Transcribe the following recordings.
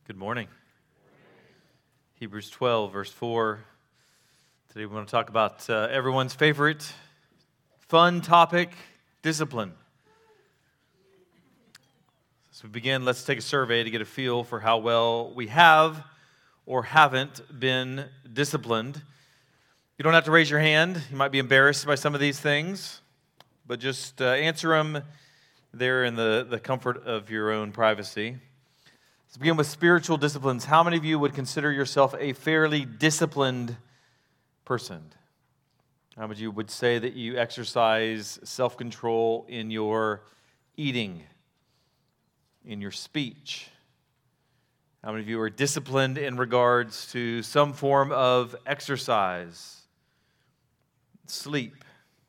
Good morning. Hebrews 12, verse 4. Today we want to talk about everyone's favorite fun topic, discipline. As we begin, let's take a survey to get a feel for how well we have or haven't been disciplined. You don't have to raise your hand. You might be embarrassed by some of these things, but just answer them there in the comfort of your own privacy. Let's begin with spiritual disciplines. How many of you would consider yourself a fairly disciplined person? How many of you would say that you exercise self-control in your eating, in your speech? How many of you are disciplined in regards to some form of exercise, sleep?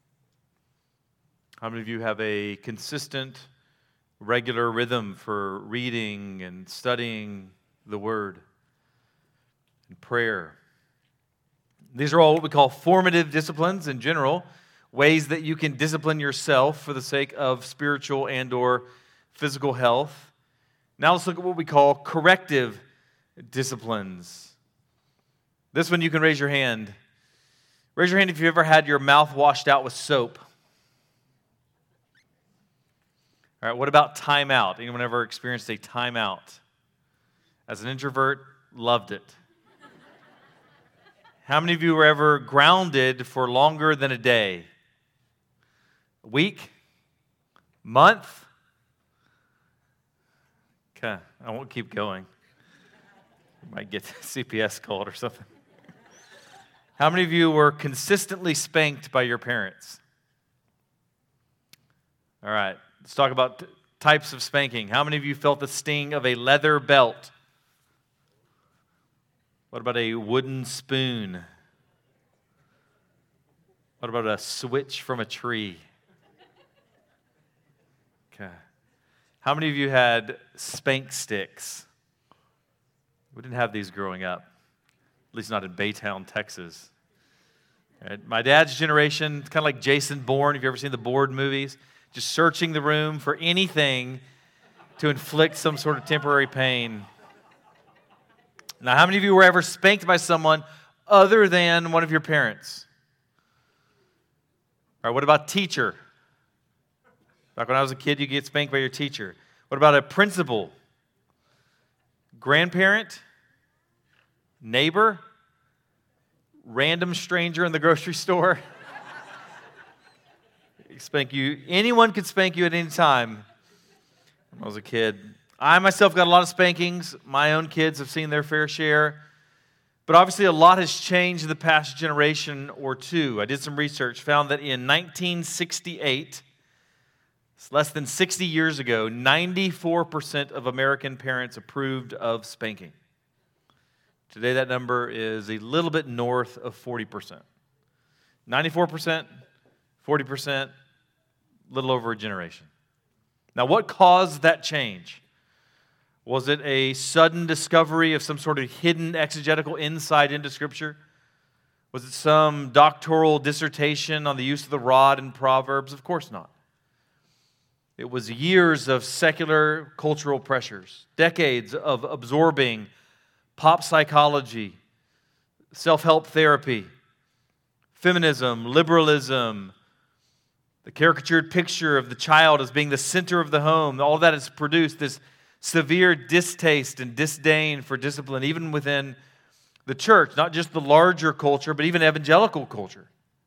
How many of you have a consistent, regular rhythm for reading and studying the Word and prayer? These are all what we call formative disciplines in general, ways that you can discipline yourself for the sake of spiritual and or physical health. Now let's look at what we call corrective disciplines. This one you can raise your hand. Raise your hand if you've ever had your mouth washed out with soap. All right, what about timeout? Anyone ever experienced a timeout? As an introvert, loved it. How many of you were ever grounded for longer than a day? A week? Month? Okay, I won't keep going. You might get CPS called or something. How many of you were consistently spanked by your parents? All right. Let's talk about types of spanking. How many of you felt the sting of a leather belt? What about a wooden spoon? What about a switch from a tree? Okay. How many of you had spank sticks? We didn't have these growing up, at least not in Baytown, Texas. Right. My dad's generation, kind of like Jason Bourne. Have you ever seen the Bourne movies? Just searching the room for anything to inflict some sort of temporary pain. Now, how many of you were ever spanked by someone other than one of your parents? All right, what about teacher? Back when I was a kid, you get spanked by your teacher. What about a principal? Grandparent? Neighbor? Random stranger in the grocery store? Spank you. Anyone could spank you at any time. When I was a kid, I myself got a lot of spankings. My own kids have seen their fair share. But obviously a lot has changed in the past generation or two. I did some research, found that in 1968, it's less than 60 years ago, 94% of American parents approved of spanking. Today that number is a little bit north of 40%. 94%, 40%, little over a generation. Now, what caused that change? Was it a sudden discovery of some sort of hidden exegetical insight into Scripture? Was it some doctoral dissertation on the use of the rod in Proverbs? Of course not. It was years of secular cultural pressures, decades of absorbing pop psychology, self-help therapy, feminism, liberalism, the caricatured picture of the child as being the center of the home. All that has produced this severe distaste and disdain for discipline, even within the church, not just the larger culture, but even evangelical culture.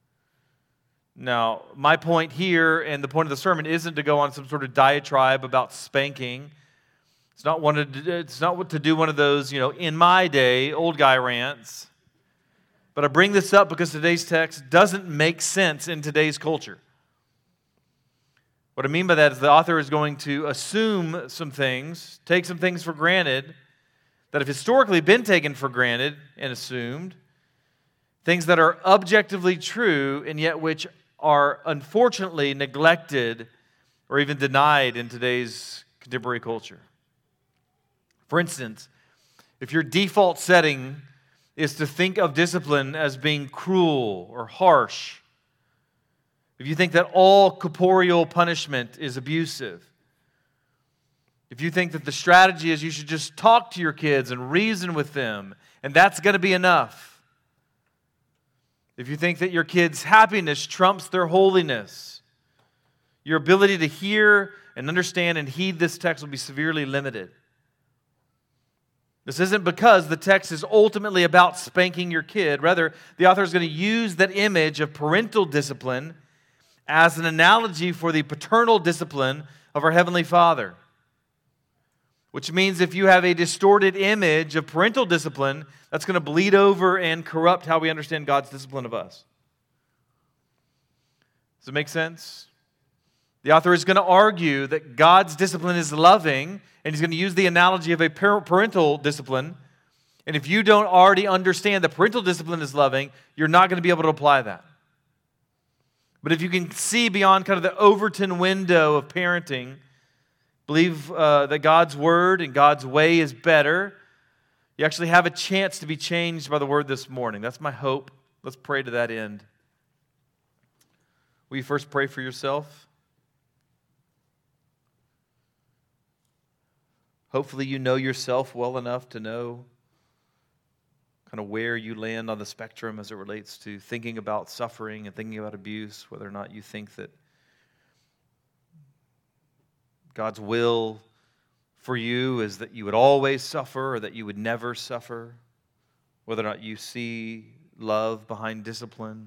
Now, my point here and the point of the sermon isn't to go on some sort of diatribe about spanking. It's not to do one of those, in my day, old guy rants. But I bring this up because today's text doesn't make sense in today's culture. What I mean by that is the author is going to assume some things, take some things for granted that have historically been taken for granted and assumed, things that are objectively true and yet which are unfortunately neglected or even denied in today's contemporary culture. For instance, if your default setting is to think of discipline as being cruel or harsh, if you think that all corporeal punishment is abusive, If you think that the strategy is you should just talk to your kids and reason with them, and that's going to be enough. If you think that your kids' happiness trumps their holiness, your ability to hear and understand and heed this text will be severely limited. This isn't because the text is ultimately about spanking your kid. Rather, the author is going to use that image of parental discipline as an analogy for the paternal discipline of our Heavenly Father. Which means if you have a distorted image of parental discipline, that's going to bleed over and corrupt how we understand God's discipline of us. Does it make sense? The author is going to argue that God's discipline is loving, and he's going to use the analogy of a parental discipline. And if you don't already understand that parental discipline is loving, you're not going to be able to apply that. But if you can see beyond kind of the Overton window of parenting, believe that God's Word and God's way is better, you actually have a chance to be changed by the Word this morning. That's my hope. Let's pray to that end. Will you first pray for yourself? Hopefully you know yourself well enough to know kind of where you land on the spectrum as it relates to thinking about suffering and thinking about abuse, whether or not you think that God's will for you is that you would always suffer or that you would never suffer, whether or not you see love behind discipline.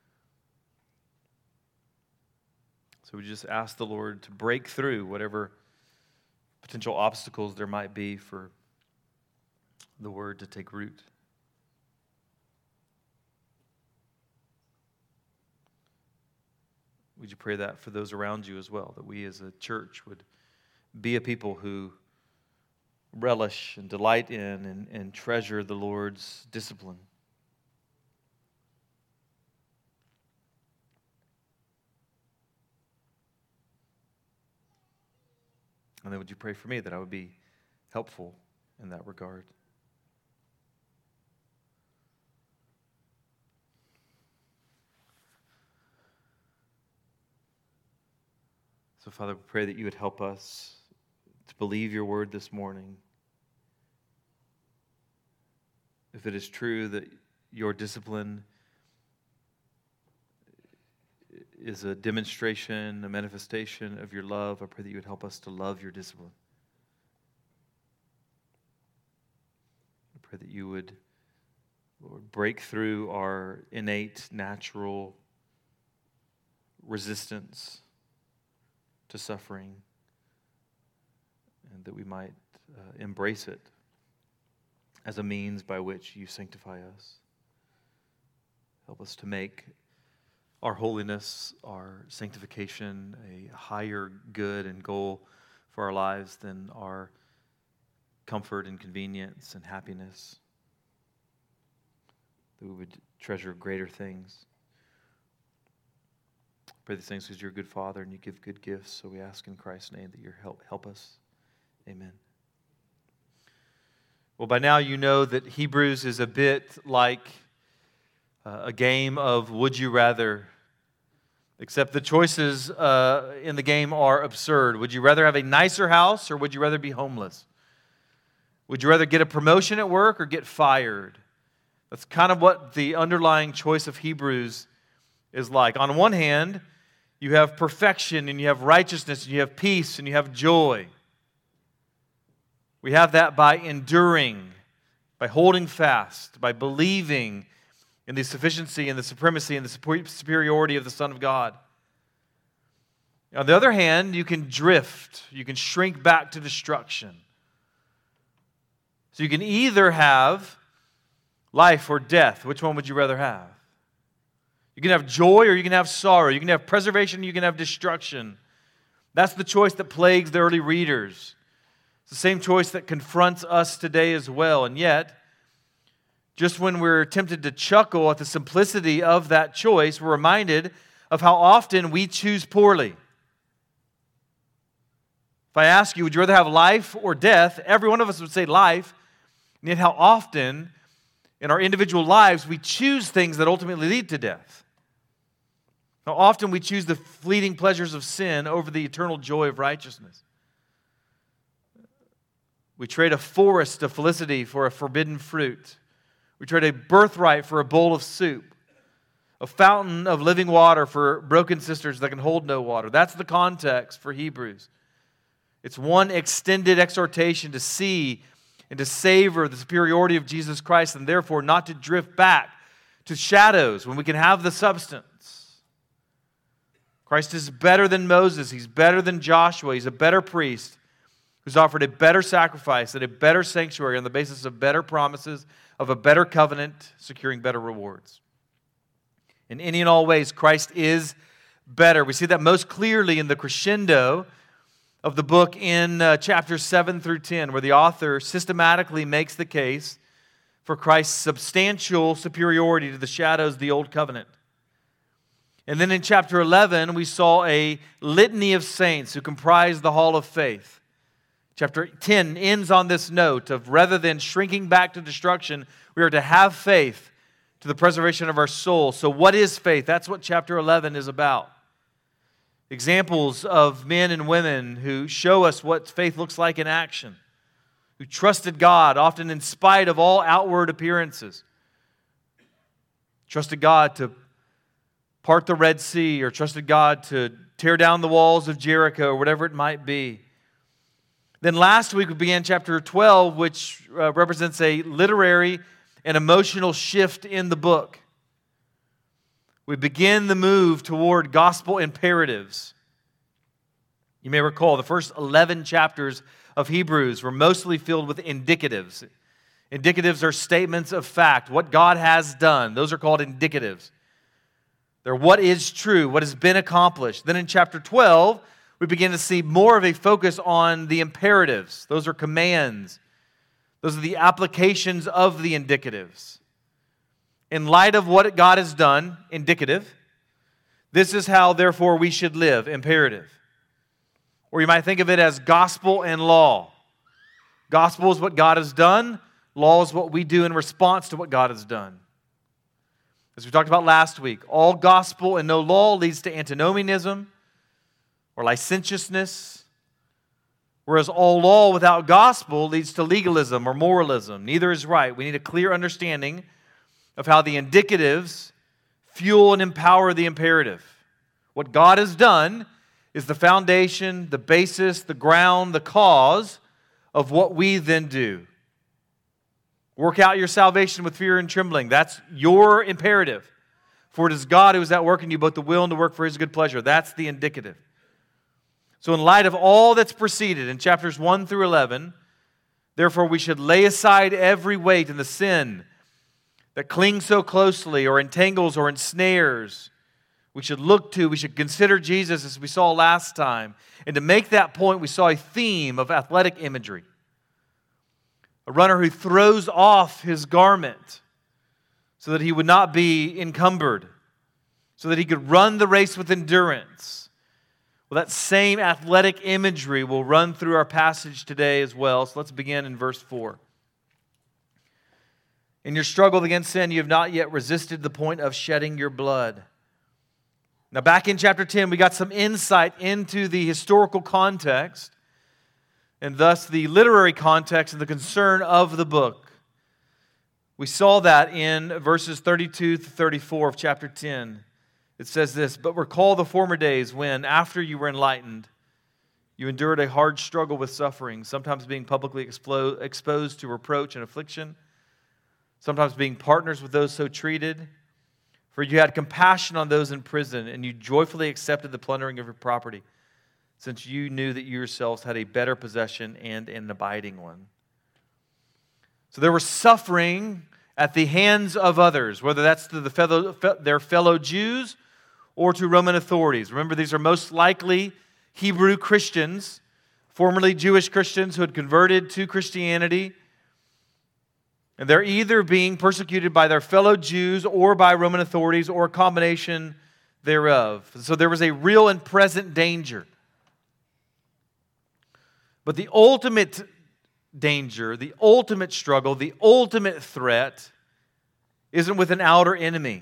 So we just ask the Lord to break through whatever potential obstacles there might be for the Word to take root. Would you pray that for those around you as well, that we as a church would be a people who relish and delight in and treasure the Lord's discipline. And then would you pray for me that I would be helpful in that regard? So, Father, we pray that you would help us to believe your word this morning. If it is true that your discipline is a demonstration, a manifestation of your love, I pray that you would help us to love your discipline. I pray that you would, Lord, break through our innate, natural resistance to suffering, and that we might embrace it as a means by which you sanctify us. Help us to make our holiness, our sanctification, a higher good and goal for our lives than our comfort and convenience and happiness. That we would treasure greater things. Pray these things because you're a good Father and you give good gifts. So we ask in Christ's name that you help us. Amen. Well, by now you know that Hebrews is a bit like a game of would you rather, except the choices in the game are absurd. Would you rather have a nicer house or would you rather be homeless? Would you rather get a promotion at work or get fired? That's kind of what the underlying choice of Hebrews is like. On one hand, you have perfection and you have righteousness and you have peace and you have joy. We have that by enduring, by holding fast, by believing in the sufficiency and the supremacy and the superiority of the Son of God. On the other hand, you can drift. You can shrink back to destruction. So you can either have life or death. Which one would you rather have? You can have joy or you can have sorrow. You can have preservation, you can have destruction. That's the choice that plagues the early readers. It's the same choice that confronts us today as well. And yet, just when we're tempted to chuckle at the simplicity of that choice, we're reminded of how often we choose poorly. If I ask you, would you rather have life or death? Every one of us would say life. And yet how often in our individual lives we choose things that ultimately lead to death. How often we choose the fleeting pleasures of sin over the eternal joy of righteousness. We trade a forest of felicity for a forbidden fruit. We trade a birthright for a bowl of soup. A fountain of living water for broken cisterns that can hold no water. That's the context for Hebrews. It's one extended exhortation to see and to savor the superiority of Jesus Christ, and therefore not to drift back to shadows when we can have the substance. Christ is better than Moses. He's better than Joshua. He's a better priest who's offered a better sacrifice and a better sanctuary on the basis of better promises, of a better covenant, securing better rewards. In any and all ways, Christ is better. We see that most clearly in the crescendo of the book in chapters 7 through 10, where the author systematically makes the case for Christ's substantial superiority to the shadows of the Old Covenant. And then in chapter 11, we saw a litany of saints who comprise the hall of faith. Chapter 10 ends on this note of rather than shrinking back to destruction, we are to have faith to the preservation of our soul. So what is faith? That's what chapter 11 is about. Examples of men and women who show us what faith looks like in action, who trusted God, often in spite of all outward appearances. Trusted God to part the Red Sea, or trusted God to tear down the walls of Jericho, or whatever it might be. Then last week we began chapter 12, which represents a literary and emotional shift in the book. We begin the move toward gospel imperatives. You may recall the first 11 chapters of Hebrews were mostly filled with indicatives. Indicatives are statements of fact, what God has done. Those are called indicatives. They're what is true, what has been accomplished. Then in chapter 12, we begin to see more of a focus on the imperatives. Those are commands. Those are the applications of the indicatives. In light of what God has done, indicative, this is how, therefore, we should live, imperative. Or you might think of it as gospel and law. Gospel is what God has done. Law is what we do in response to what God has done. As we talked about last week, all gospel and no law leads to antinomianism or licentiousness, whereas all law without gospel leads to legalism or moralism. Neither is right. We need a clear understanding of how the indicatives fuel and empower the imperative. What God has done is the foundation, the basis, the ground, the cause of what we then do. Work out your salvation with fear and trembling. That's your imperative. For it is God who is at work in you, both the will and to work for His good pleasure. That's the indicative. So in light of all that's preceded in chapters 1 through 11, therefore we should lay aside every weight and the sin that clings so closely or entangles or ensnares. We should consider Jesus as we saw last time. And to make that point, we saw a theme of athletic imagery. A runner who throws off his garment so that he would not be encumbered, so that he could run the race with endurance. Well, that same athletic imagery will run through our passage today as well. So let's begin in verse 4. In your struggle against sin, you have not yet resisted the point of shedding your blood. Now, back in chapter 10, we got some insight into the historical context and thus the literary context and the concern of the book. We saw that in verses 32 to 34 of chapter 10. It says this, "But recall the former days when, after you were enlightened, you endured a hard struggle with suffering, sometimes being publicly exposed to reproach and affliction, sometimes being partners with those so treated. For you had compassion on those in prison, and you joyfully accepted the plundering of your property, since you knew that you yourselves had a better possession and an abiding one." So there was suffering at the hands of others, whether that's to their fellow Jews or to Roman authorities. Remember, these are most likely Hebrew Christians, formerly Jewish Christians who had converted to Christianity. And they're either being persecuted by their fellow Jews or by Roman authorities or a combination thereof. So there was a real and present danger. But the ultimate danger, the ultimate struggle, the ultimate threat isn't with an outer enemy.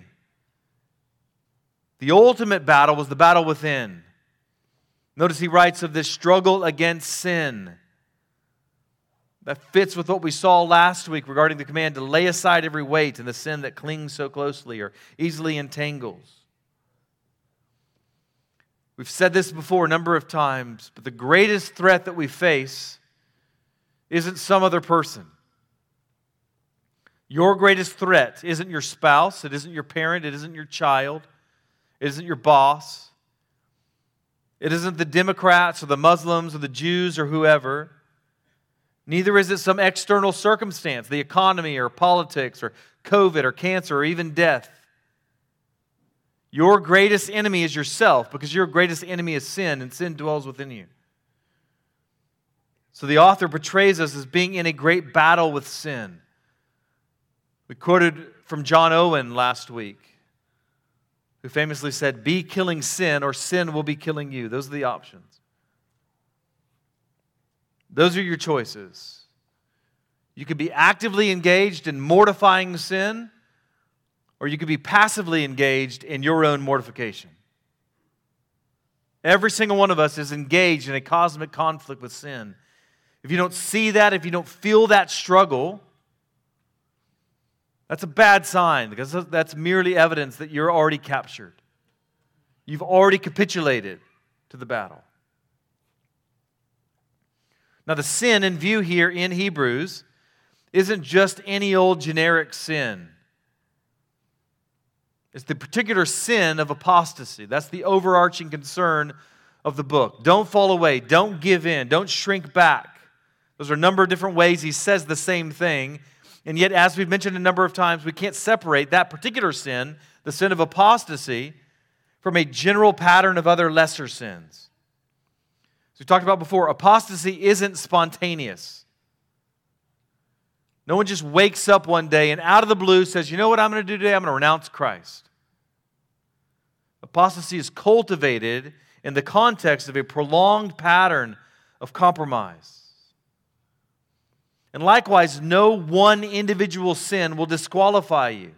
The ultimate battle was the battle within. Notice he writes of this struggle against sin. That fits with what we saw last week regarding the command to lay aside every weight and the sin that clings so closely or easily entangles. We've said this before a number of times, but the greatest threat that we face isn't some other person. Your greatest threat isn't your spouse, it isn't your parent, it isn't your child, it isn't your boss, it isn't the Democrats or the Muslims or the Jews or whoever. Neither is it some external circumstance, the economy or politics or COVID or cancer or even death. Your greatest enemy is yourself because your greatest enemy is sin, and sin dwells within you. So the author portrays us as being in a great battle with sin. We quoted from John Owen last week, who famously said, "Be killing sin or sin will be killing you." Those are the options. Those are your choices. You could be actively engaged in mortifying sin, or you could be passively engaged in your own mortification. Every single one of us is engaged in a cosmic conflict with sin. If you don't see that, if you don't feel that struggle, that's a bad sign, because that's merely evidence that you're already captured. You've already capitulated to the battle. Now, the sin in view here in Hebrews isn't just any old generic sin. It's the particular sin of apostasy. That's the overarching concern of the book. Don't fall away. Don't give in. Don't shrink back. Those are a number of different ways he says the same thing. And yet, as we've mentioned a number of times, we can't separate that particular sin, the sin of apostasy, from a general pattern of other lesser sins. As we talked about before, apostasy isn't spontaneous. No one just wakes up one day and out of the blue says, "You know what I'm going to do today? I'm going to renounce Christ." Apostasy is cultivated in the context of a prolonged pattern of compromise. And likewise, no one individual sin will disqualify you.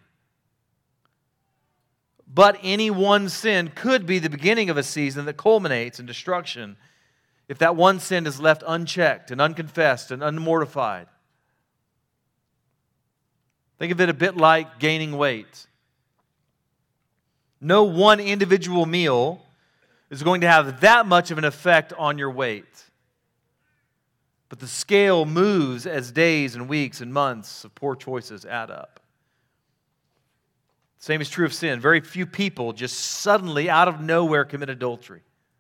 But any one sin could be the beginning of a season that culminates in destruction if that one sin is left unchecked and unconfessed and unmortified. Think of it a bit like gaining weight. No one individual meal is going to have that much of an effect on your weight. But the scale moves as days and weeks and months of poor choices add up. Same is true of sin. Very few people just suddenly, out of nowhere, commit adultery.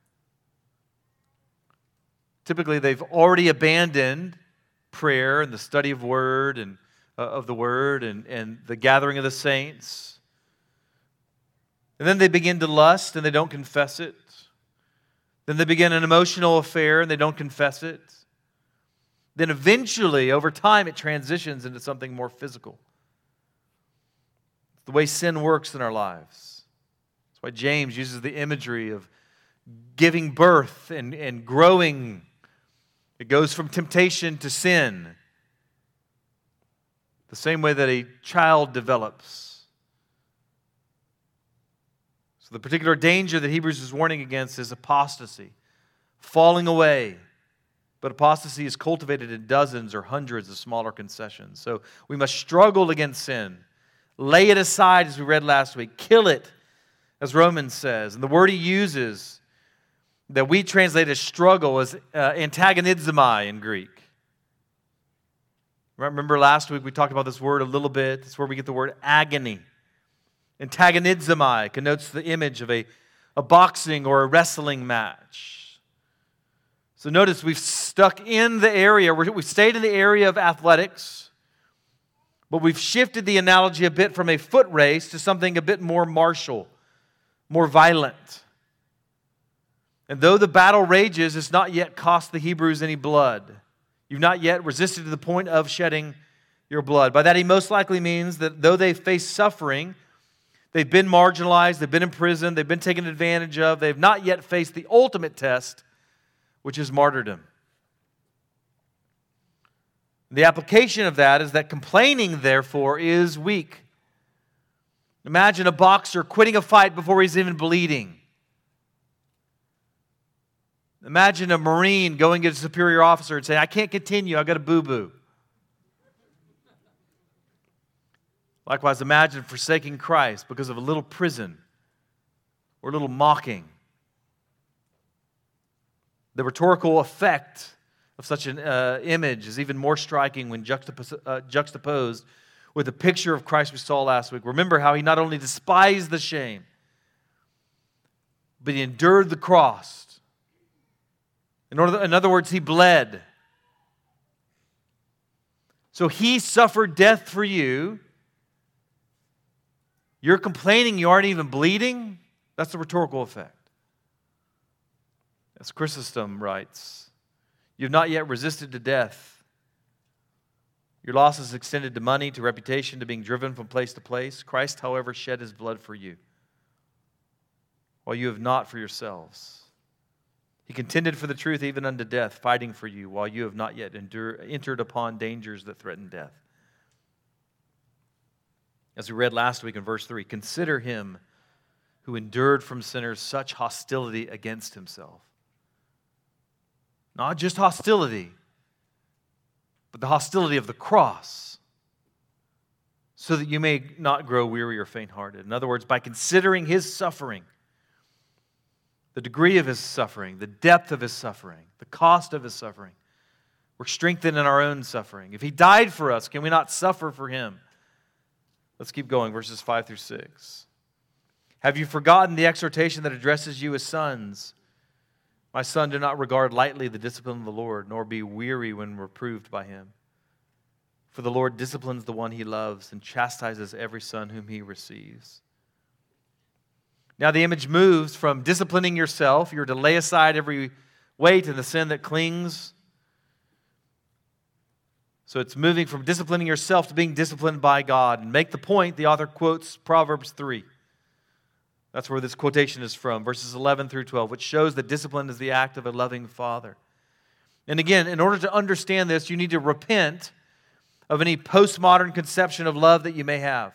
Typically, they've already abandoned prayer and the study of Word and of the Word and the gathering of the saints. And then they begin to lust and they don't confess it. Then they begin an emotional affair and they don't confess it. Then eventually, over time, it transitions into something more physical. It's the way sin works in our lives. That's why James uses the imagery of giving birth and growing. It goes from temptation to sin. The same way that a child develops. So the particular danger that Hebrews is warning against is apostasy, falling away. But apostasy is cultivated in dozens or hundreds of smaller concessions. So we must struggle against sin. Lay it aside, as we read last week. Kill it, as Romans says. And the word he uses that we translate as struggle is antagonizomai in Greek. Remember last week we talked about this word a little bit. It's where we get the word agony. Antagonizomai connotes the image of a boxing or a wrestling match. So notice we've stuck in the area, we've stayed in the area of athletics, but we've shifted the analogy a bit from a foot race to something a bit more martial, more violent. And though the battle rages, it's not yet cost the Hebrews any blood. You've not yet resisted to the point of shedding your blood. By that he most likely means that though they face suffering, they've been marginalized, they've been imprisoned, they've been taken advantage of, they've not yet faced the ultimate test, which is martyrdom. The application of that is that complaining, therefore, is weak. Imagine a boxer quitting a fight before he's even bleeding. Imagine a Marine going to a superior officer and saying, "I can't continue, I've got a boo-boo." Likewise, imagine forsaking Christ because of a little prison or a little mocking. The rhetorical effect of such an image is even more striking when juxtaposed with the picture of Christ we saw last week. Remember how he not only despised the shame, but he endured the cross. In other words, he bled. So he suffered death for you. You're complaining you aren't even bleeding? That's the rhetorical effect. As Chrysostom writes, you've not yet resisted to death. Your loss is extended to money, to reputation, to being driven from place to place. Christ, however, shed his blood for you, while you have not for yourselves. He contended for the truth even unto death, fighting for you, while you have not yet entered upon dangers that threaten death. As we read last week in verse 3, consider him who endured from sinners such hostility against himself. Not just hostility, but the hostility of the cross, so that you may not grow weary or faint-hearted. In other words, by considering his suffering, the degree of his suffering, the depth of his suffering, the cost of his suffering, we're strengthened in our own suffering. If he died for us, can we not suffer for him? Let's keep going, verses 5 through 6. Have you forgotten the exhortation that addresses you as sons? My son, do not regard lightly the discipline of the Lord, nor be weary when reproved by him. For the Lord disciplines the one he loves and chastises every son whom he receives. Now the image moves from disciplining yourself, you're to lay aside every weight and the sin that clings. So it's moving from disciplining yourself to being disciplined by God. And make the point, the author quotes Proverbs 3. That's where this quotation is from, verses 11 through 12, which shows that discipline is the act of a loving father. And again, in order to understand this, you need to repent of any postmodern conception of love that you may have.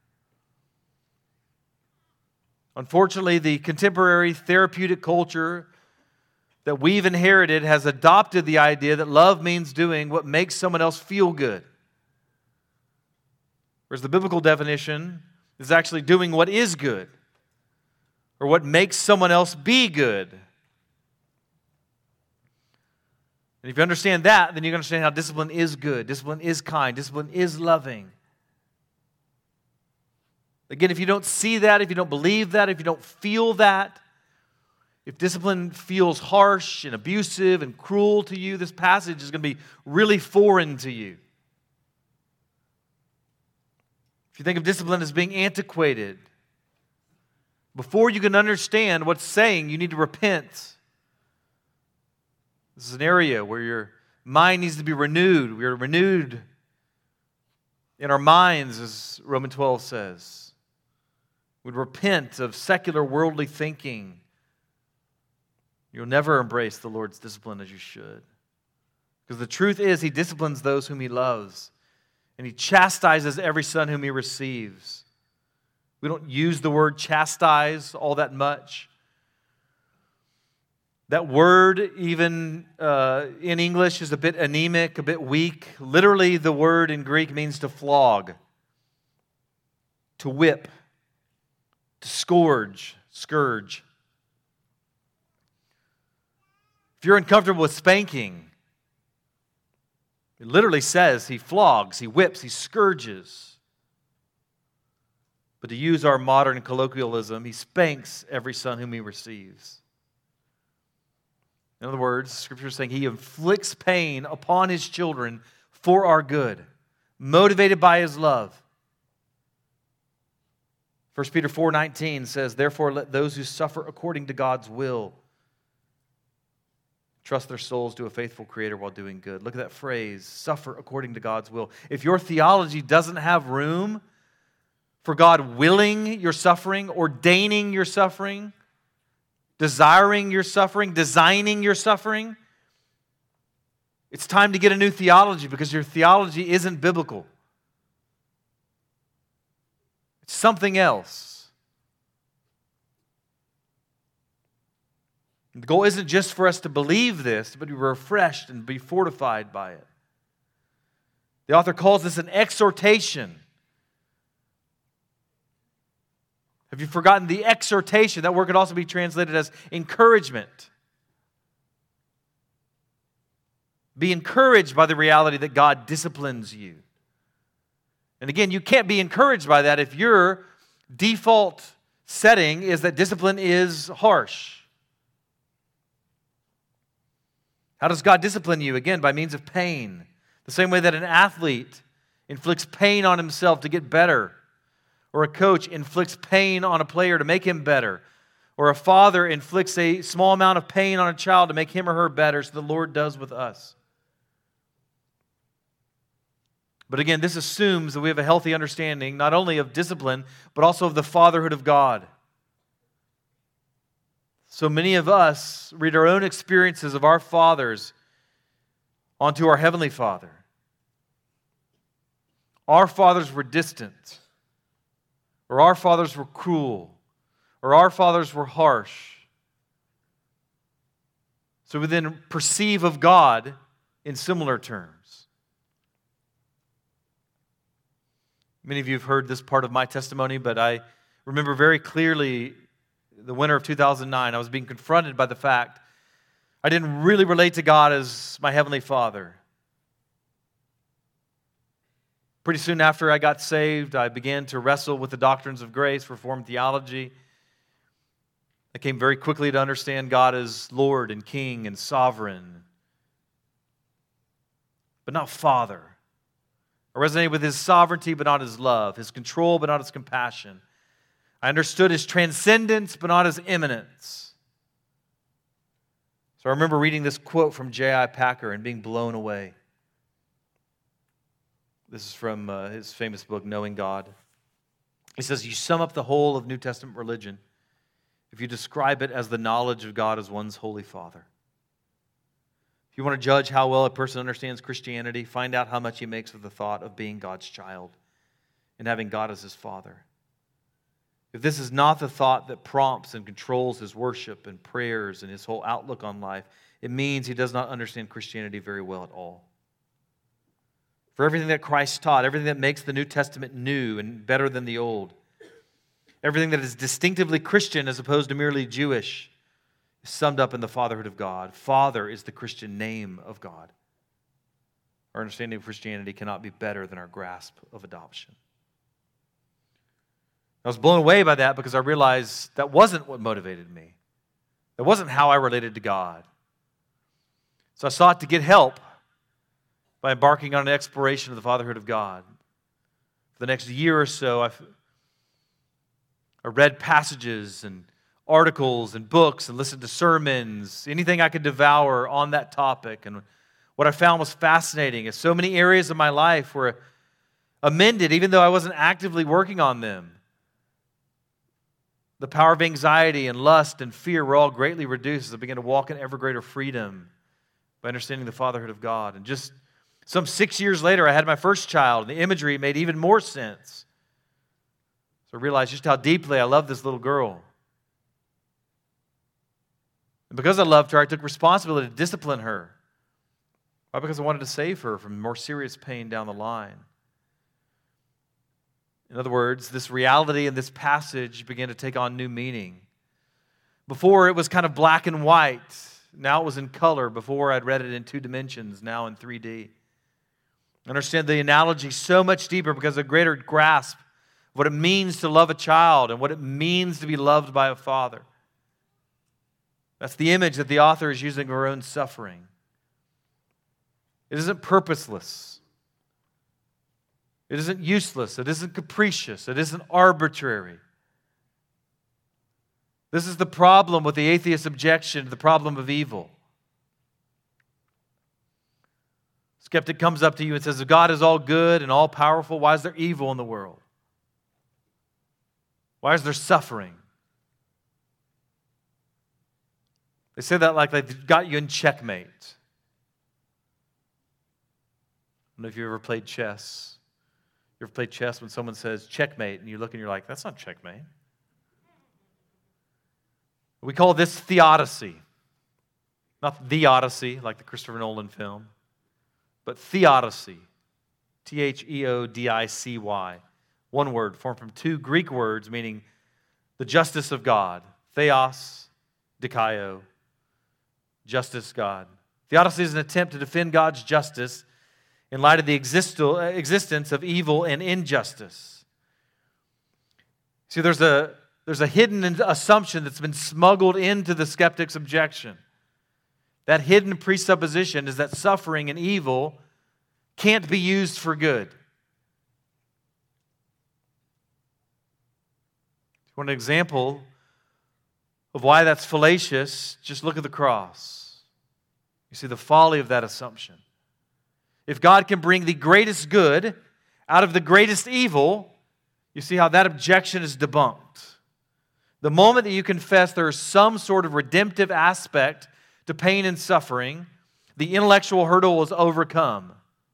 Unfortunately, the contemporary therapeutic culture that we've inherited has adopted the idea that love means doing what makes someone else feel good. Whereas the biblical definition is actually doing what is good, or what makes someone else be good. And if you understand that, then you can understand how discipline is good, discipline is kind, discipline is loving. Again, if you don't see that, if you don't believe that, if you don't feel that, if discipline feels harsh and abusive and cruel to you, this passage is going to be really foreign to you. If you think of discipline as being antiquated, before you can understand what's saying, you need to repent. This is an area where your mind needs to be renewed. We are renewed in our minds, as Romans 12 says. We'd repent of secular worldly thinking. You'll never embrace the Lord's discipline as you should. Because the truth is, he disciplines those whom he loves. And he chastises every son whom he receives. We don't use the word chastise all that much. That word, even in English, is a bit anemic, a bit weak. Literally, the word in Greek means to flog, to whip, to scourge. If you're uncomfortable with spanking, it literally says he flogs, he whips, he scourges. But to use our modern colloquialism, he spanks every son whom he receives. In other words, Scripture is saying he inflicts pain upon his children for our good, motivated by his love. 1 Peter 4:19 says, therefore let those who suffer according to God's will trust their souls to a faithful Creator while doing good. Look at that phrase, suffer according to God's will. If your theology doesn't have room for God willing your suffering, ordaining your suffering, desiring your suffering, designing your suffering, it's time to get a new theology because your theology isn't biblical. It's something else. The goal isn't just for us to believe this, but to be refreshed and be fortified by it. The author calls this an exhortation. Have you forgotten the exhortation? That word could also be translated as encouragement. Be encouraged by the reality that God disciplines you. And again, you can't be encouraged by that if your default setting is that discipline is harsh. How does God discipline you? Again, by means of pain. The same way that an athlete inflicts pain on himself to get better, or a coach inflicts pain on a player to make him better, or a father inflicts a small amount of pain on a child to make him or her better, so the Lord does with us. But again, this assumes that we have a healthy understanding not only of discipline, but also of the fatherhood of God. So many of us read our own experiences of our fathers onto our Heavenly Father. Our fathers were distant, or our fathers were cruel, or our fathers were harsh. So we then perceive of God in similar terms. Many of you have heard this part of my testimony, but I remember very clearly the winter of 2009, I was being confronted by the fact I didn't really relate to God as my Heavenly Father. Pretty soon after I got saved, I began to wrestle with the doctrines of grace, Reformed theology. I came very quickly to understand God as Lord and King and Sovereign, but not Father. I resonated with His sovereignty, but not His love, His control, but not His compassion. I understood His transcendence, but not His immanence. So I remember reading this quote from J.I. Packer and being blown away. This is from his famous book, Knowing God. He says, you sum up the whole of New Testament religion if you describe it as the knowledge of God as one's Holy Father. If you want to judge how well a person understands Christianity, find out how much he makes of the thought of being God's child and having God as his Father. If this is not the thought that prompts and controls his worship and prayers and his whole outlook on life, it means he does not understand Christianity very well at all. For everything that Christ taught, everything that makes the New Testament new and better than the Old, everything that is distinctively Christian as opposed to merely Jewish, is summed up in the fatherhood of God. Father is the Christian name of God. Our understanding of Christianity cannot be better than our grasp of adoption. I was blown away by that because I realized that wasn't what motivated me. That wasn't how I related to God. So I sought to get help by embarking on an exploration of the fatherhood of God. For the next year or so, I read passages and articles and books and listened to sermons, anything I could devour on that topic. And what I found was fascinating is so many areas of my life were amended, even though I wasn't actively working on them. The power of anxiety and lust and fear were all greatly reduced as I began to walk in ever greater freedom by understanding the fatherhood of God. And just some 6 years later, I had my first child, and the imagery made even more sense. So I realized just how deeply I loved this little girl. And because I loved her, I took responsibility to discipline her. Why? Because I wanted to save her from more serious pain down the line. In other words, this reality in this passage began to take on new meaning. Before, it was kind of black and white. Now it was in color. Before, I'd read it in 2 dimensions, now in 3D. Understand the analogy so much deeper because of a greater grasp of what it means to love a child and what it means to be loved by a father. That's the image that the author is using of her own suffering. It isn't purposeless. It isn't useless. It isn't capricious. It isn't arbitrary. This is the problem with the atheist objection to the problem of evil. Skeptic comes up to you and says, if God is all good and all powerful, why is there evil in the world? Why is there suffering? They say that like they've got you in checkmate. I don't know if you ever played chess. You ever played chess when someone says checkmate and you look and you're like, that's not checkmate. We call this theodicy. Not the Odyssey, like the Christopher Nolan film, but theodicy. Theodicy. One word, formed from 2 Greek words meaning The justice of God. Theos, dikaio. Justice, God. Theodicy is an attempt to defend God's justice in light of the existence of evil and injustice. See, there's a hidden assumption that's been smuggled into the skeptic's objection. That hidden presupposition is that suffering and evil can't be used for good. If you want an example of why that's fallacious, just look at the cross. You see the folly of that assumption. If God can bring the greatest good out of the greatest evil, you see how that objection is debunked. The moment that you confess there is some sort of redemptive aspect to pain and suffering, the intellectual hurdle is overcome.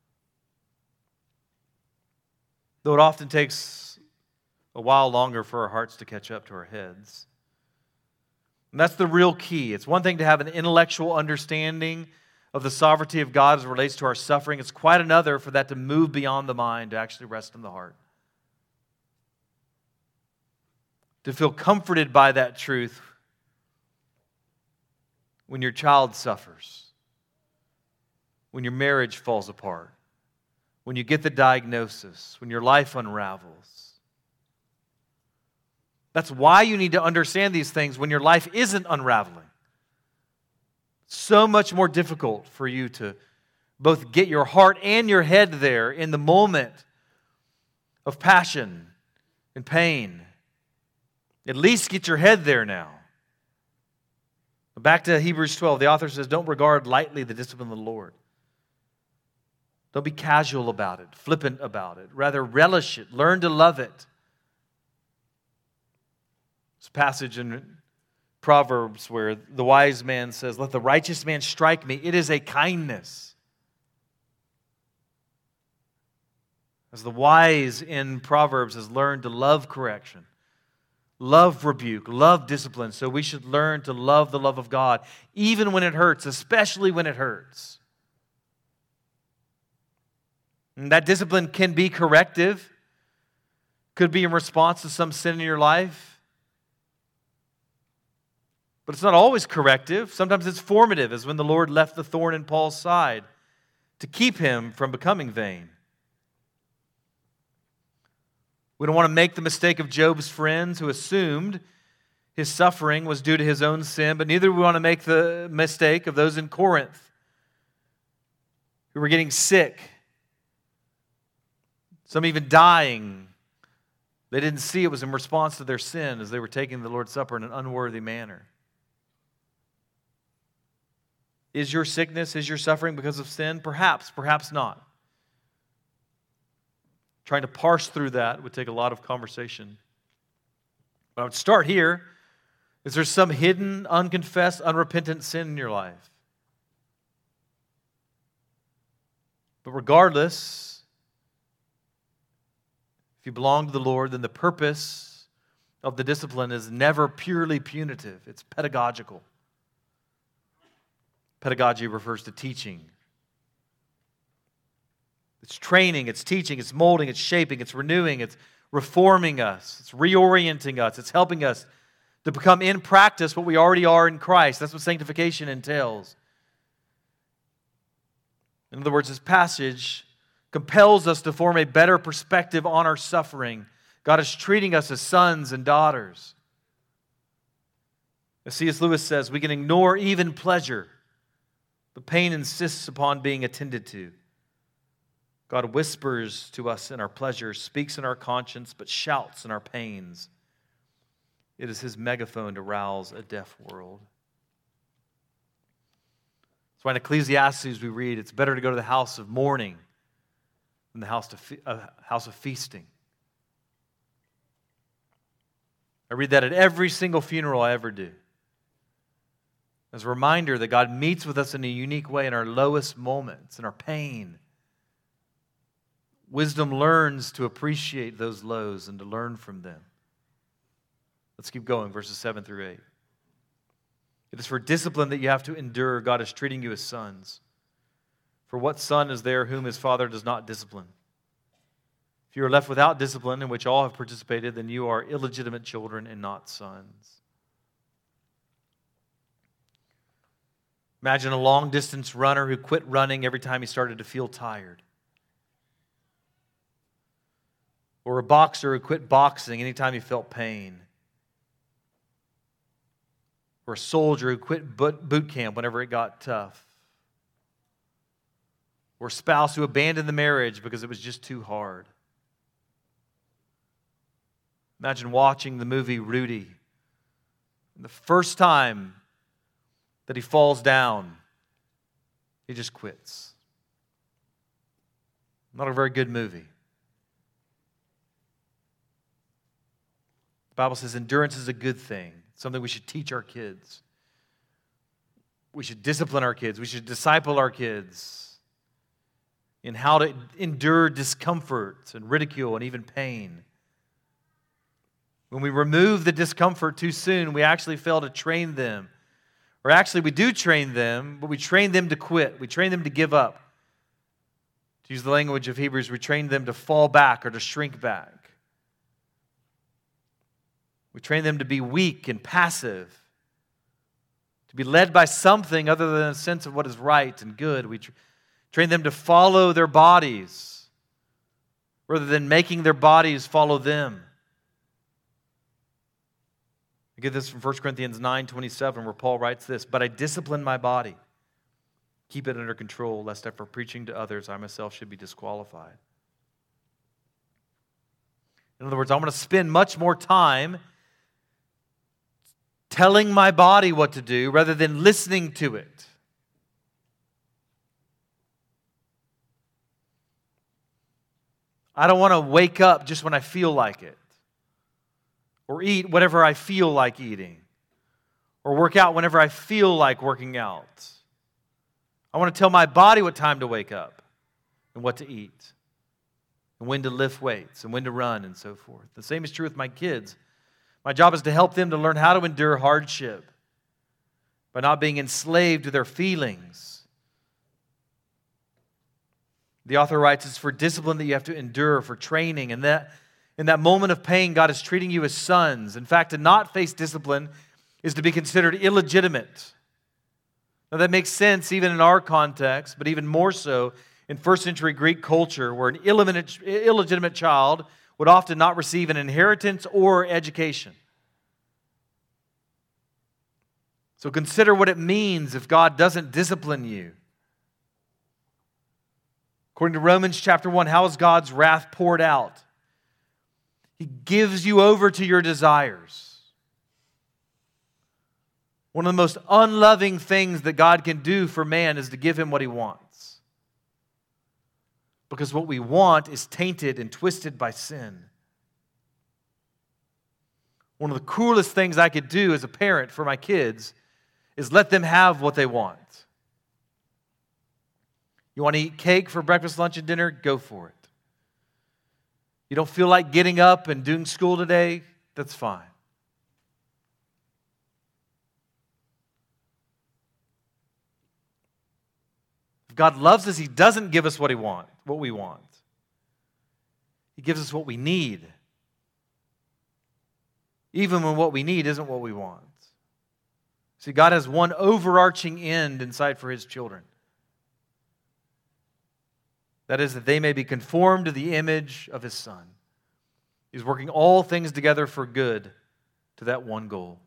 Though it often takes a while longer for our hearts to catch up to our heads. And that's the real key. It's one thing to have an intellectual understanding of the sovereignty of God as it relates to our suffering. It's quite another for that to move beyond the mind, to actually rest in the heart. To feel comforted by that truth when your child suffers, when your marriage falls apart, when you get the diagnosis, when your life unravels. That's why you need to understand these things when your life isn't unraveling. So much more difficult for you to both get your heart and your head there in the moment of passion and pain. At least get your head there now. Back to Hebrews 12, the author says, don't regard lightly the discipline of the Lord. Don't be casual about it, flippant about it. Rather, relish it. Learn to love it. This passage in Proverbs where the wise man says, let the righteous man strike me. It is a kindness. As the wise in Proverbs has learned to love correction, love rebuke, love discipline. So we should learn to love the love of God, even when it hurts, especially when it hurts. And that discipline can be corrective, could be in response to some sin in your life. But it's not always corrective. Sometimes it's formative, as when the Lord left the thorn in Paul's side to keep him from becoming vain. We don't want to make the mistake of Job's friends who assumed his suffering was due to his own sin, but neither do we want to make the mistake of those in Corinth who were getting sick, some even dying. They didn't see it was in response to their sin as they were taking the Lord's Supper in an unworthy manner. Is your sickness, is your suffering because of sin? Perhaps, perhaps not. Trying to parse through that would take a lot of conversation. But I would start here. Is there some hidden, unconfessed, unrepentant sin in your life? But regardless, if you belong to the Lord, then the purpose of the discipline is never purely punitive. It's pedagogical. Pedagogy refers to teaching. It's training, it's teaching, it's molding, it's shaping, it's renewing, it's reforming us, it's reorienting us, it's helping us to become in practice what we already are in Christ. That's what sanctification entails. In other words, this passage compels us to form a better perspective on our suffering. God is treating us as sons and daughters. As C.S. Lewis says, we can ignore even pleasure, but pain insists upon being attended to. God whispers to us in our pleasures, speaks in our conscience, but shouts in our pains. It is his megaphone to rouse a deaf world. That's why in Ecclesiastes we read, it's better to go to the house of mourning than the house of feasting. I read that at every single funeral I ever do. As a reminder that God meets with us in a unique way in our lowest moments, in our pain. Wisdom learns to appreciate those lows and to learn from them. Let's keep going, verses 7 through 8. It is for discipline that you have to endure. God is treating you as sons. For what son is there whom his father does not discipline? If you are left without discipline, in which all have participated, then you are illegitimate children and not sons. Imagine a long-distance runner who quit running every time he started to feel tired. Or a boxer who quit boxing anytime he felt pain. Or a soldier who quit boot camp whenever it got tough. Or a spouse who abandoned the marriage because it was just too hard. Imagine watching the movie Rudy. The first time that he falls down, he just quits. Not a very good movie. The Bible says endurance is a good thing. It's something we should teach our kids. We should discipline our kids. We should disciple our kids in how to endure discomfort and ridicule and even pain. When we remove the discomfort too soon, we actually fail to train them. Or actually, we do train them, but we train them to quit. We train them to give up. To use the language of Hebrews, we train them to fall back or to shrink back. We train them to be weak and passive, to be led by something other than a sense of what is right and good. We train them to follow their bodies rather than making their bodies follow them. I get this from 1 Corinthians 9:27, where Paul writes this, "But I discipline my body, keep it under control, lest after preaching to others, I myself should be disqualified." In other words, I want to spend much more time telling my body what to do rather than listening to it. I don't want to wake up just when I feel like it, or eat whatever I feel like eating, or work out whenever I feel like working out. I want to tell my body what time to wake up and what to eat and when to lift weights and when to run and so forth. The same is true with my kids. My job is to help them to learn how to endure hardship by not being enslaved to their feelings. The author writes, it's for discipline that you have to endure, for training, and that in that moment of pain, God is treating you as sons. In fact, to not face discipline is to be considered illegitimate. Now that makes sense even in our context, but even more so in first century Greek culture, where an illegitimate child would often not receive an inheritance or education. So consider what it means if God doesn't discipline you. According to Romans chapter 1, how is God's wrath poured out? He gives you over to your desires. One of the most unloving things that God can do for man is to give him what he wants. Because what we want is tainted and twisted by sin. One of the coolest things I could do as a parent for my kids is let them have what they want. You want to eat cake for breakfast, lunch, and dinner? Go for it. You don't feel like getting up and doing school today? That's fine. If God loves us, He doesn't give us what we want. He gives us what we need. Even when what we need isn't what we want. See, God has one overarching end in sight for His children. That is, that they may be conformed to the image of His Son. He's working all things together for good to that one goal.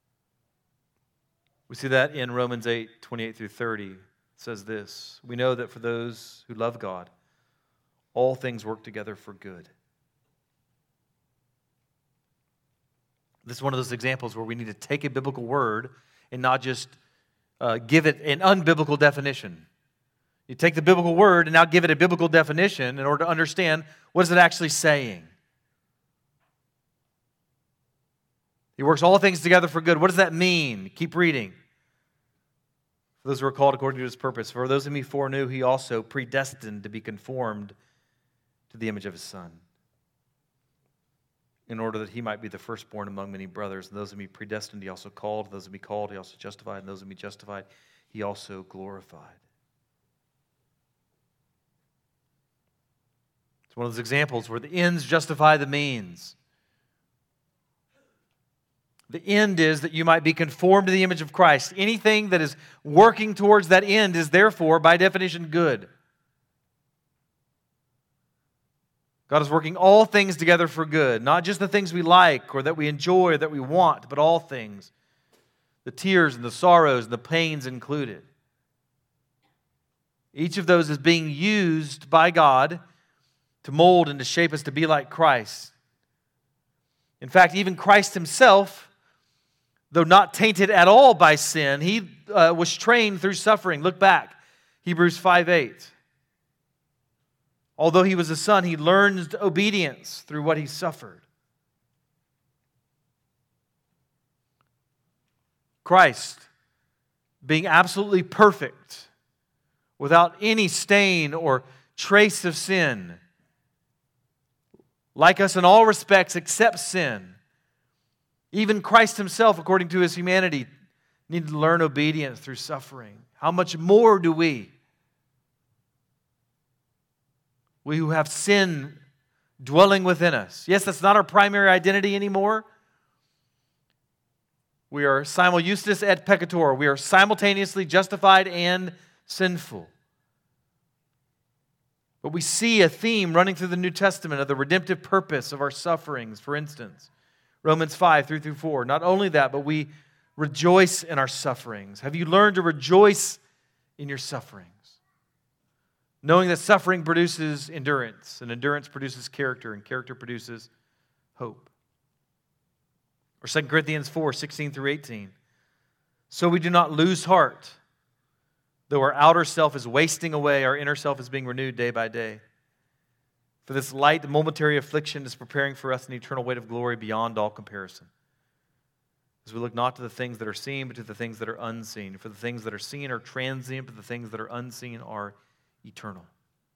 We see that in Romans 8, 28 through 30. It says this, we know that for those who love God, all things work together for good. This is one of those examples where we need to take a biblical word and not just give it an unbiblical definition. You take the biblical word and now give it a biblical definition in order to understand what is it actually saying. He works all things together for good. What does that mean? Keep reading. For those who are called according to His purpose. For those whom He foreknew, He also predestined to be conformed to the image of His Son, in order that He might be the firstborn among many brothers. And those whom He predestined, He also called. Those whom He called, He also justified. And those whom He justified, He also glorified. It's one of those examples where the ends justify the means. The end is that you might be conformed to the image of Christ. Anything that is working towards that end is therefore, by definition, good. God is working all things together for good, not just the things we like or that we enjoy or that we want, but all things. The tears and the sorrows and the pains included. Each of those is being used by God to mold and to shape us to be like Christ. In fact, even Christ himself, though not tainted at all by sin, he was trained through suffering. Look back, Hebrews 5:8. Although he was a son, he learned obedience through what he suffered. Christ, being absolutely perfect, without any stain or trace of sin, like us in all respects except sin, even Christ himself, according to his humanity, needed to learn obedience through suffering. How much more do we? We who have sin dwelling within us. Yes, that's not our primary identity anymore. We are simul justus et peccator. We are simultaneously justified and sinful. But we see a theme running through the New Testament of the redemptive purpose of our sufferings. For instance, Romans 5:3-4. Not only that, but we rejoice in our sufferings. Have you learned to rejoice in your sufferings? Knowing that suffering produces endurance, and endurance produces character, and character produces hope. Or 2 Corinthians 4:16-18. So we do not lose heart. Though our outer self is wasting away, our inner self is being renewed day by day. For this light momentary affliction is preparing for us an eternal weight of glory beyond all comparison. As we look not to the things that are seen, but to the things that are unseen. For the things that are seen are transient, but the things that are unseen are eternal.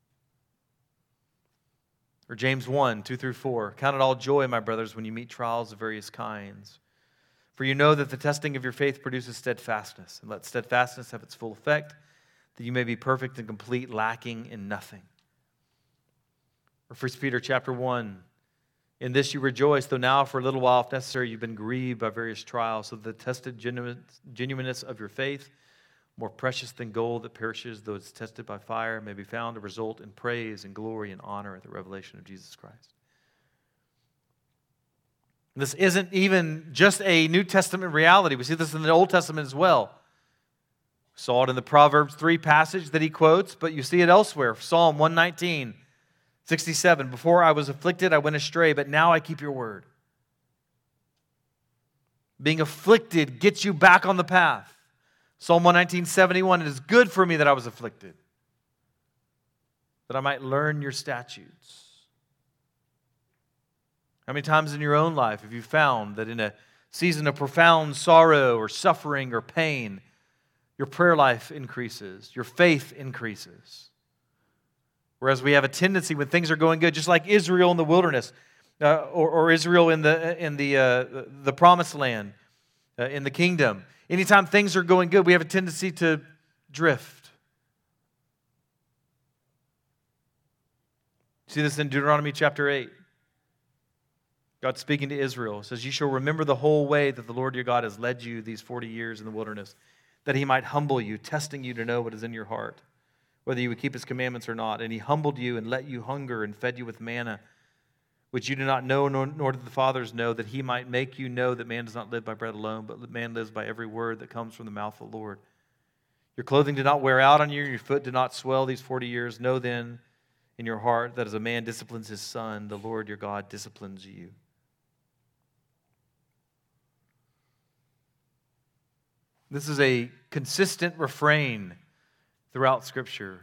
Or James 1:2-4. Count it all joy, my brothers, when you meet trials of various kinds. For you know that the testing of your faith produces steadfastness. And let steadfastness have its full effect, that you may be perfect and complete, lacking in nothing. Or 1 Peter chapter 1. In this you rejoice, though now for a little while, if necessary, you've been grieved by various trials, so that the tested genuineness of your faith, more precious than gold that perishes, though it's tested by fire, may be found to result in praise and glory and honor at the revelation of Jesus Christ. This isn't even just a New Testament reality. We see this in the Old Testament as well. We saw it in the Proverbs 3 passage that he quotes, but you see it elsewhere. Psalm 119:67. Before I was afflicted, I went astray, but now I keep your word. Being afflicted gets you back on the path. Psalm 119:71, it is good for me that I was afflicted, that I might learn your statutes. How many times in your own life have you found that in a season of profound sorrow or suffering or pain, your prayer life increases, your faith increases? Whereas we have a tendency when things are going good, just like Israel in the wilderness, or Israel in the promised land, in the kingdom. Anytime things are going good, we have a tendency to drift. See this in Deuteronomy chapter 8. God speaking to Israel says, you shall remember the whole way that the Lord your God has led you these 40 years in the wilderness, that he might humble you, testing you to know what is in your heart, whether you would keep his commandments or not. And he humbled you and let you hunger and fed you with manna, which you do not know, nor did the fathers know, that he might make you know that man does not live by bread alone, but that man lives by every word that comes from the mouth of the Lord. Your clothing did not wear out on you, your foot did not swell these 40 years. Know then in your heart that as a man disciplines his son, the Lord your God disciplines you. This is a consistent refrain throughout Scripture.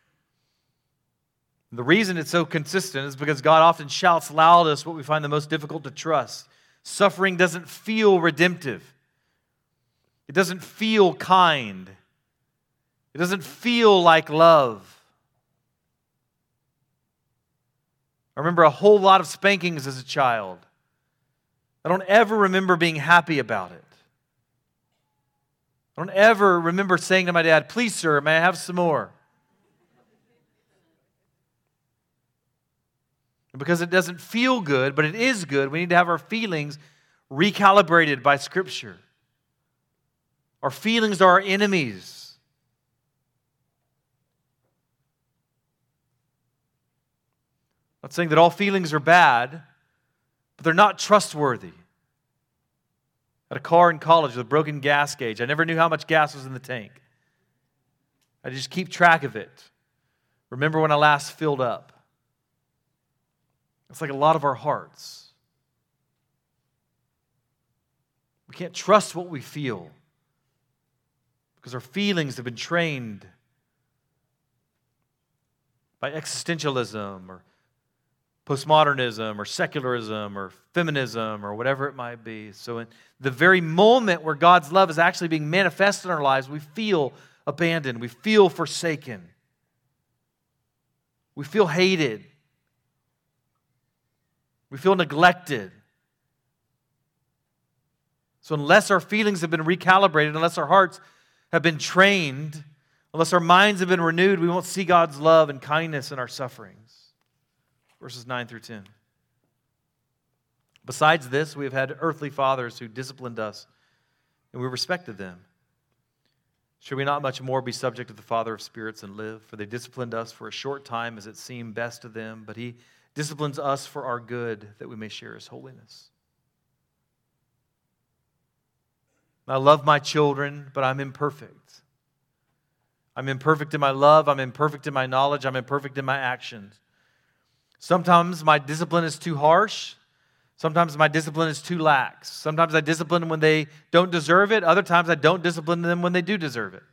The reason it's so consistent is because God often shouts loudest what we find the most difficult to trust. Suffering doesn't feel redemptive. It doesn't feel kind. It doesn't feel like love. I remember a whole lot of spankings as a child. I don't ever remember being happy about it. I don't ever remember saying to my dad, please, sir, may I have some more? And because it doesn't feel good, but it is good, we need to have our feelings recalibrated by Scripture. Our feelings are our enemies. I'm not saying that all feelings are bad, but they're not trustworthy. I had a car in college with a broken gas gauge. I never knew how much gas was in the tank. I just keep track of it. Remember when I last filled up. It's like a lot of our hearts. We can't trust what we feel because our feelings have been trained by existentialism or postmodernism or secularism or feminism or whatever it might be. So in the very moment where God's love is actually being manifested in our lives, we feel abandoned. We feel forsaken. We feel hated. We feel neglected. So unless our feelings have been recalibrated, unless our hearts have been trained, unless our minds have been renewed, we won't see God's love and kindness in our sufferings. Verses 9 through 10. Besides this, we have had earthly fathers who disciplined us, and we respected them. Should we not much more be subject to the Father of spirits and live? For they disciplined us for a short time as it seemed best to them, but He disciplines us for our good, that we may share His holiness. I love my children, but I'm imperfect. I'm imperfect in my love. I'm imperfect in my knowledge. I'm imperfect in my actions. Sometimes my discipline is too harsh. Sometimes my discipline is too lax. Sometimes I discipline them when they don't deserve it. Other times I don't discipline them when they do deserve it.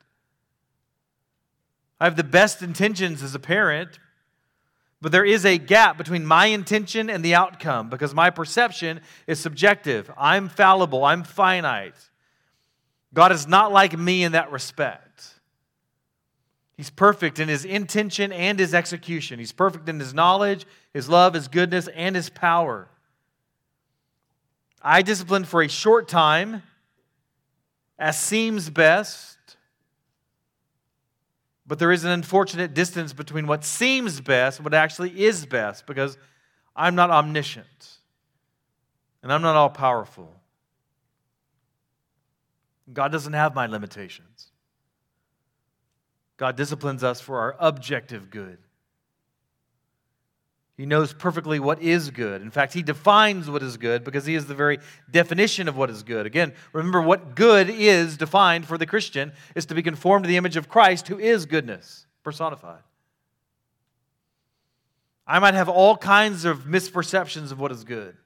I have the best intentions as a parent, but there is a gap between my intention and the outcome because my perception is subjective. I'm fallible. I'm finite. God is not like me in that respect. He's perfect in His intention and His execution. He's perfect in His knowledge, His love, His goodness, and His power. I discipline for a short time, as seems best, but there is an unfortunate distance between what seems best and what actually is best, because I'm not omniscient, and I'm not all-powerful. God doesn't have my limitations. God disciplines us for our objective good. He knows perfectly what is good. In fact, He defines what is good because He is the very definition of what is good. Again, remember what good is defined for the Christian is to be conformed to the image of Christ, who is goodness personified. I might have all kinds of misperceptions of what is good.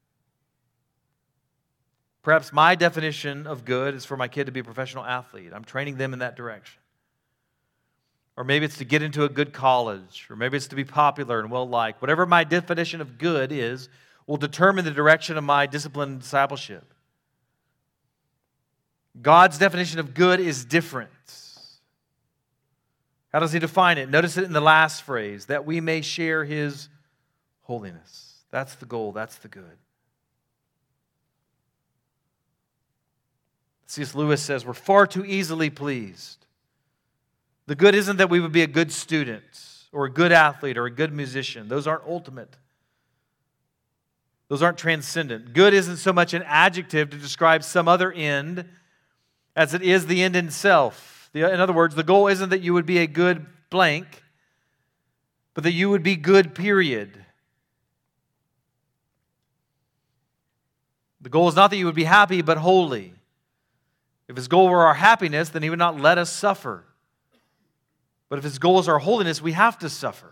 Perhaps my definition of good is for my kid to be a professional athlete. I'm training them in that direction. Or maybe it's to get into a good college. Or maybe it's to be popular and well-liked. Whatever my definition of good is will determine the direction of my discipline and discipleship. God's definition of good is different. How does He define it? Notice it in the last phrase, that we may share His holiness. That's the goal. That's the good. C.S. Lewis says, we're far too easily pleased. The good isn't that we would be a good student or a good athlete or a good musician. Those aren't ultimate. Those aren't transcendent. Good isn't so much an adjective to describe some other end as it is the end in itself. In other words, the goal isn't that you would be a good blank, but that you would be good, period. The goal is not that you would be happy, but holy. If His goal were our happiness, then He would not let us suffer. But if His goal is our holiness, we have to suffer.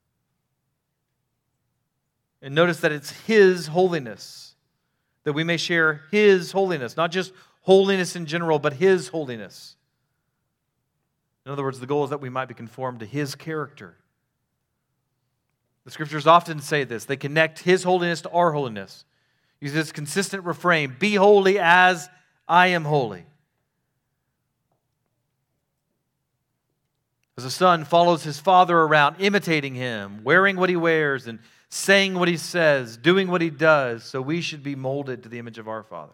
And notice that it's His holiness, that we may share His holiness, not just holiness in general, but His holiness. In other words, the goal is that we might be conformed to His character. The Scriptures often say this. They connect His holiness to our holiness. Use this consistent refrain, be holy as I am holy. As a son follows his father around, imitating him, wearing what he wears, and saying what he says, doing what he does, so we should be molded to the image of our Father.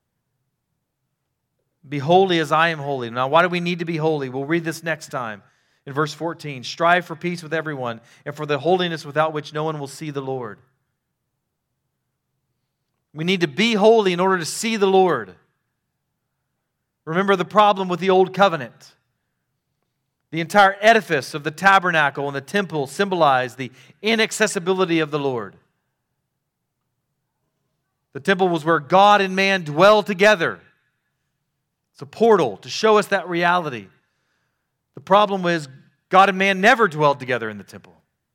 Be holy as I am holy. Now, why do we need to be holy? We'll read this next time. In verse 14, strive for peace with everyone and for the holiness without which no one will see the Lord. We need to be holy in order to see the Lord. Remember the problem with the old covenant. The entire edifice of the tabernacle and the temple symbolized the inaccessibility of the Lord. The temple was where God and man dwell together. It's a portal to show us that reality. The problem was God and man never dwelled together in the temple.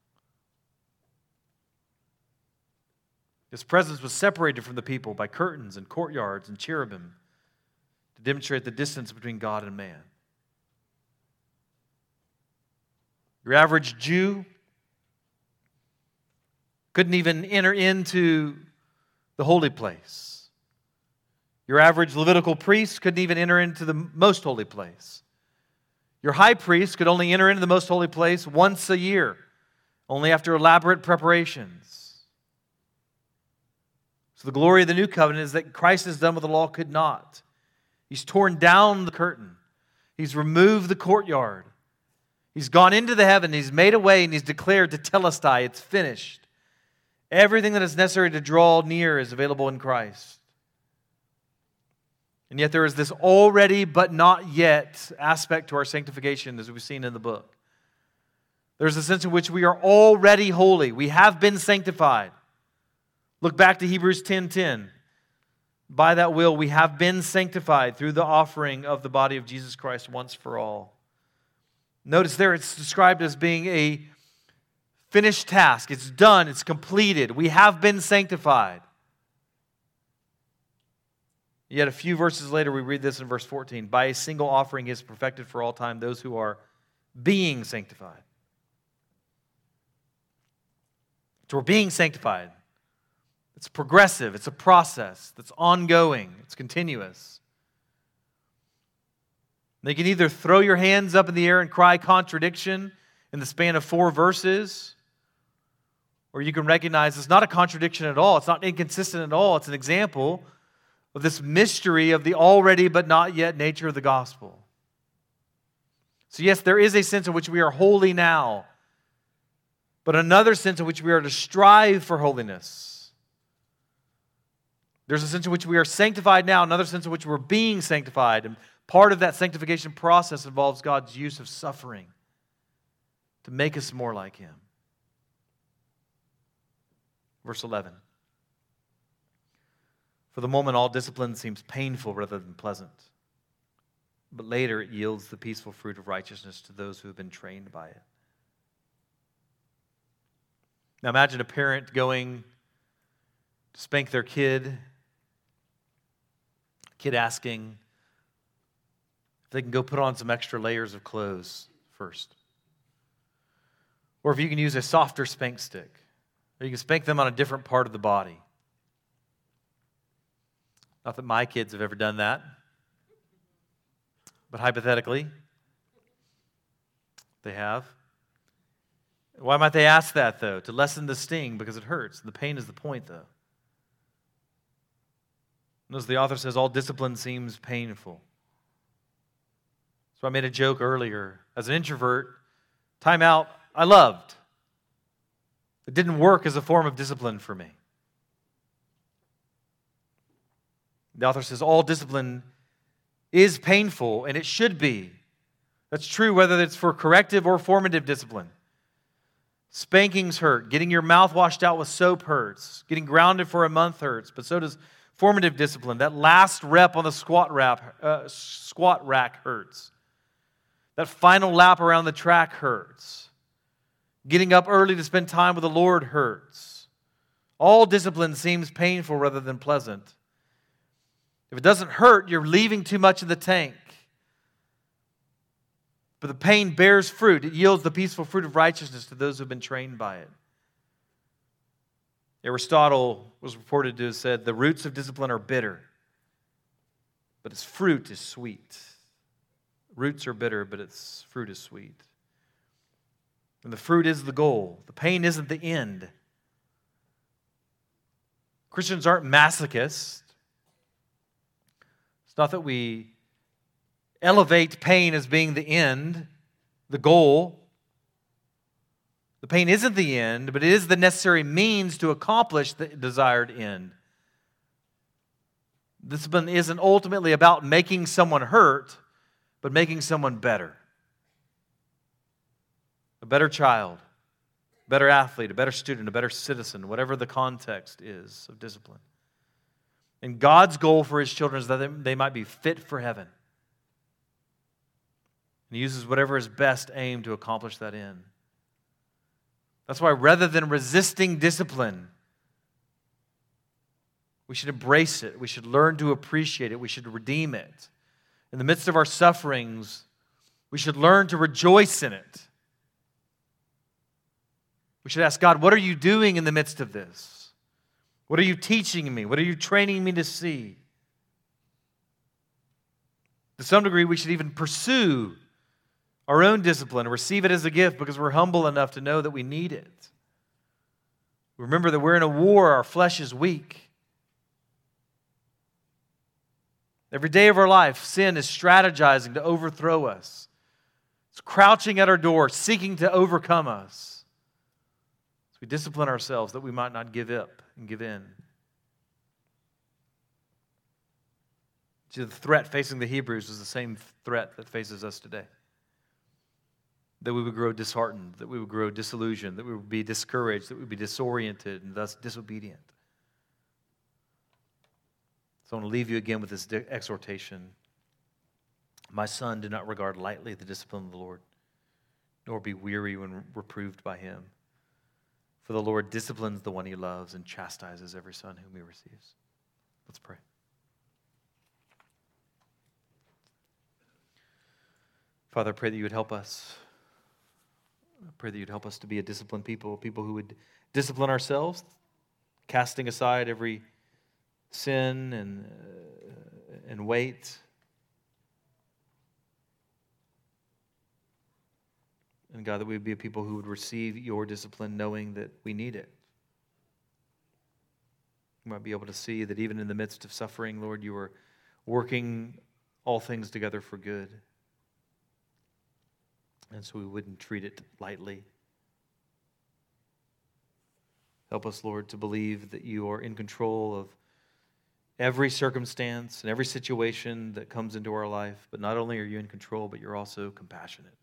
His presence was separated from the people by curtains and courtyards and cherubim to demonstrate the distance between God and man. Your average Jew couldn't even enter into the holy place. Your average Levitical priest couldn't even enter into the most holy place. Your high priest could only enter into the most holy place once a year, only after elaborate preparations. So the glory of the new covenant is that Christ has done what the law could not. He's torn down the curtain. He's removed the courtyard. He's gone into the heaven. He's made a way and he's declared to Telestai, it's finished. Everything that is necessary to draw near is available in Christ. And yet there is this already but not yet aspect to our sanctification as we've seen in the book. There's a sense in which we are already holy. We have been sanctified. Look back to Hebrews 10:10. By that will we have been sanctified through the offering of the body of Jesus Christ once for all. Notice there it's described as being a finished task. It's done. It's completed. We have been sanctified. Yet a few verses later we read this in verse 14. By a single offering he has perfected for all time those who are being sanctified. So we're being sanctified. It's progressive. It's a process that's ongoing. It's continuous. They can either throw your hands up in the air and cry contradiction in the span of 4 verses, or you can recognize it's not a contradiction at all. It's not inconsistent at all. It's an example of this mystery of the already but not yet nature of the gospel. So yes, there is a sense in which we are holy now, but another sense in which we are to strive for holiness. There's a sense in which we are sanctified now, another sense in which we're being sanctified. And part of that sanctification process involves God's use of suffering to make us more like Him. Verse 11. For the moment, all discipline seems painful rather than pleasant. But later it yields the peaceful fruit of righteousness to those who have been trained by it. Now imagine a parent going to spank their kid asking if they can go put on some extra layers of clothes first. Or if you can use a softer spank stick. Or you can spank them on a different part of the body. Not that my kids have ever done that. But hypothetically, they have. Why might they ask that, though? To lessen the sting, because it hurts. The pain is the point, though. Notice the author says, all discipline seems painful. So I made a joke earlier. As an introvert, time out I loved. It didn't work as a form of discipline for me. The author says, all discipline is painful, and it should be. That's true whether it's for corrective or formative discipline. Spankings hurt. Getting your mouth washed out with soap hurts. Getting grounded for a month hurts. But so does formative discipline. That last rep on the squat rack hurts. That final lap around the track hurts. Getting up early to spend time with the Lord hurts. All discipline seems painful rather than pleasant. If it doesn't hurt, you're leaving too much in the tank. But the pain bears fruit. It yields the peaceful fruit of righteousness to those who have been trained by it. Aristotle was reported to have said, the roots of discipline are bitter, but its fruit is sweet. Roots are bitter, but its fruit is sweet. And the fruit is the goal. The pain isn't the end. Christians aren't masochists. It's not that we elevate pain as being the end. the goal. The pain isn't the end, but it is the necessary means to accomplish the desired end. Discipline isn't ultimately about making someone hurt, but making someone better. A better child, a better athlete, a better student, a better citizen, whatever the context is of discipline. And God's goal for His children is that they might be fit for heaven. And He uses whatever is best aimed to accomplish that end. That's why rather than resisting discipline, we should embrace it. We should learn to appreciate it. We should redeem it. In the midst of our sufferings, we should learn to rejoice in it. We should ask God, what are you doing in the midst of this? What are you teaching me? What are you training me to see? To some degree, we should even pursue our own discipline, receive it as a gift because we're humble enough to know that we need it. Remember that we're in a war, our flesh is weak. Every day of our life, sin is strategizing to overthrow us. It's crouching at our door, seeking to overcome us. So we discipline ourselves that we might not give up and give in. See, the threat facing the Hebrews is the same threat that faces us today. That we would grow disheartened, that we would grow disillusioned, that we would be discouraged, that we would be disoriented and thus disobedient. So I want to leave you again with this exhortation. My son, do not regard lightly the discipline of the Lord, nor be weary when reproved by Him. For the Lord disciplines the one He loves and chastises every son whom He receives. Let's pray. Father, I pray that you would help us. I pray that you'd help us to be a disciplined people, people who would discipline ourselves, casting aside every sin and weight. And God, that we would be a people who would receive your discipline knowing that we need it. We might be able to see that even in the midst of suffering, Lord, you are working all things together for good. And so we wouldn't treat it lightly. Help us, Lord, to believe that you are in control of every circumstance and every situation that comes into our life. But not only are you in control, but you're also compassionate.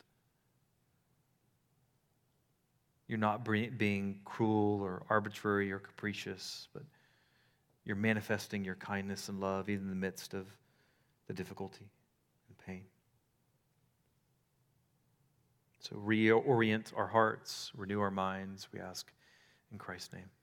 You're not being cruel or arbitrary or capricious, but you're manifesting your kindness and love even in the midst of the difficulty and pain. So reorient our hearts, renew our minds, we ask in Christ's name.